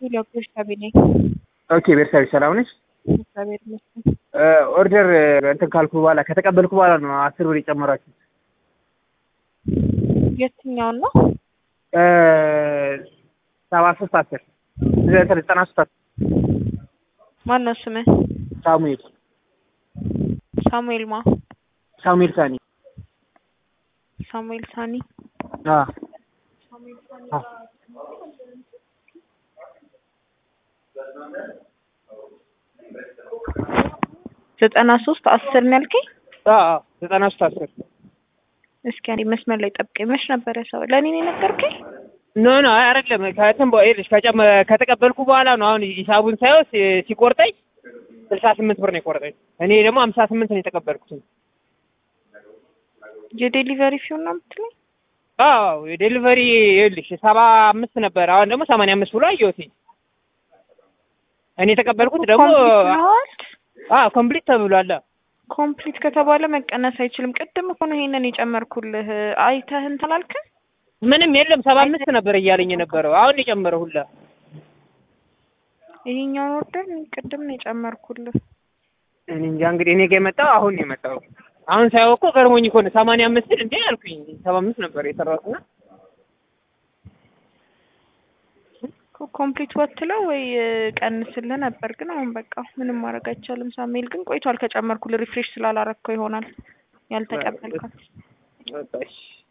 ሌሎች ካቢኔ ኦኬ ቤርሳቤ ሰላም ነሽ? እግዚአብሔር ይመስገን። ኦርደር እንትን ካልኩ በኋላ ከተቀበልኩ በኋላ ነው 10 ብር የጨመራችሁት። የትኛው ነው? 73 10 93 ማን ነው ስምህ? ሳሙኤል ሳሙኤል ሳኒ። ሳሙኤል ሳኒ ዘጠና ሶስት 10 ነው ያልከኝ? 93 10 እስኪ አንዴ መስመር ላይ ጠብቀኝ። መች ነበረ ሰው ለኔ ነው የነገርከኝ? ኖ አይደለም። ከተቀበልኩ በኋላ ነው። አሁን ሂሳቡን ሳይው ሲቆርጠኝ 68 ብር ነው የቆረጠኝ። እኔ ደግሞ 58 ነው የተቀበልኩት። የዴሊቨሪ ፊውን ነው የምትለኝ? የዴሊቨሪ ይኸውልሽ 75 ነበር። አሁን ደግሞ 85 ብሎ አየሁት። እኔ የተቀበልኩት ደግሞ ኮምፕሊት ተብሏል። ኮምፕሊት ከተባለ መቀነስ አይችልም። ቅድም እኮ ነው ይሄንን የጨመርኩልህ። አይተህ እንትን አላልክም? ምንም የለም 75 ነበር እያለኝ የነበረው። አሁን የጨመረው ሁላ ይሄኛው ኦርደር ቅድም ነው የጨመርኩልህ። እኔ እንጃ እንግዲህ እኔ ጋር የመጣው አሁን ነው የመጣው። አሁን ሳይው እኮ ገርሞኝ እኮ ነው 85 እንዴ አልኩኝ። 75 ነበር የሰራሁትና ኮምፕሊት ወጥለው ወይ ቀንስልህ ነበር። ግን አሁን በቃ ምንም ማድረግ አይቻልም። ሳሙኤል ግን ቆይቷል ከጨመርኩልህ። ሪፍሬሽ ስላላረከው ይሆናል ያልተቀበልከው።